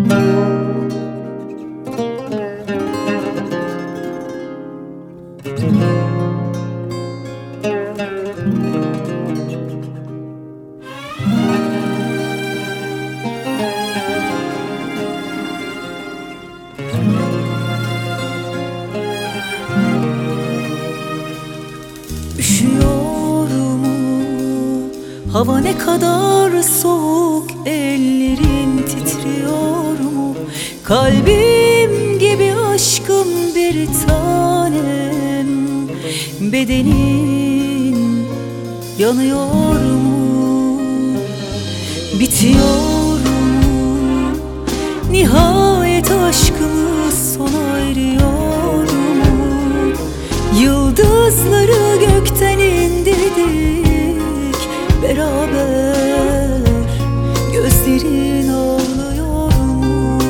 Üşüyorum, hava ne kadar soğuk, ellerin titriyor mu? Kalbim gibi aşkım bir tanem, bedenin yanıyor mu? Bitiyor mu? Nihayet aşkımız sona eriyor mu? Yıldızları gökten indirdik beraber, gözlerin ağlıyor mu?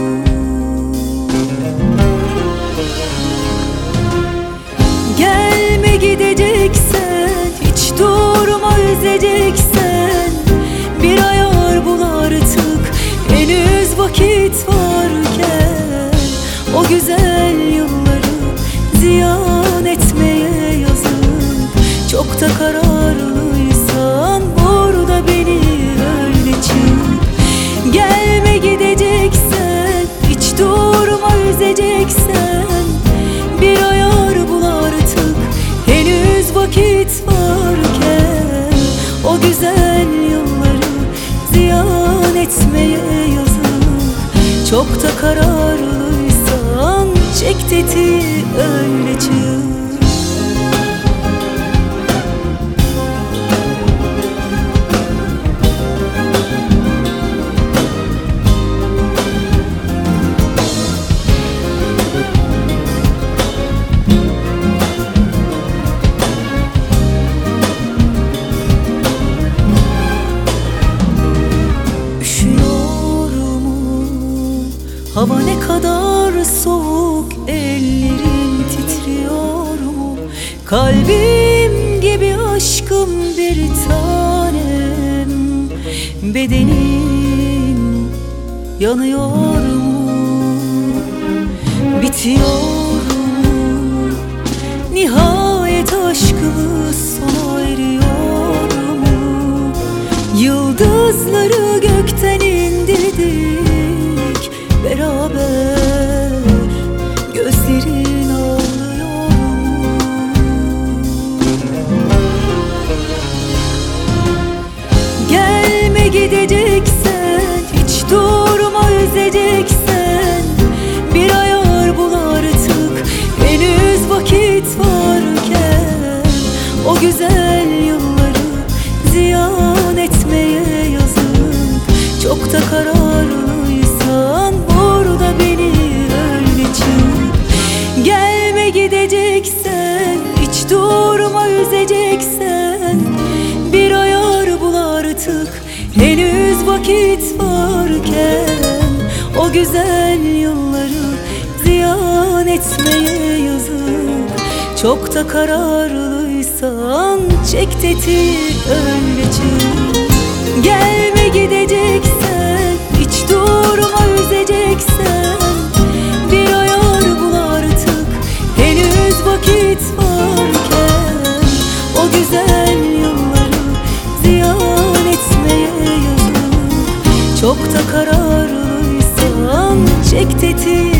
Gelme gideceksen, hiç durma üzeceksen, bir ayar bul artık, henüz vakit varken. O güzel yılları ziyan etmeye yazık, çok da kararlıysan burada beni öyle çık. Gelme gideceksen, hiç durma üzeceksen, bir ayar bul artık, henüz vakit varken. O güzel yılları ziyan etmeye yazık, çok da kararlıysan çek tetiği öyle çık. Hava ne kadar soğuk, ellerin titriyor mu? Kalbim gibi aşkım bir tanem, bedenin yanıyor mu? Bitiyor mu? Nihayet aşkımız sona eriyor mu? Yıldızları gökten indirdik beraber, gözlerin ağlıyor mu? Gelme gideceksen, hiç durma üzeceksen, bir ayar bul artık, henüz vakit varken. O güzel yılları ziyan etmeye yazık, çok da kararlıysan burada beni öyle çık. Gelme gideceksen, hiç durma üzeceksen, bir ayar bul artık, henüz vakit varken. O güzel yılları ziyan etmeye yazık, çok da kararlıysan çek tetiği öyle çık. Gelme gideceksen, hiç durma üzeceksen, bir ayar bul artık, henüz vakit varken. O güzel yılları ziyan etmeye yazık, çok da kararlıysan çek tetiği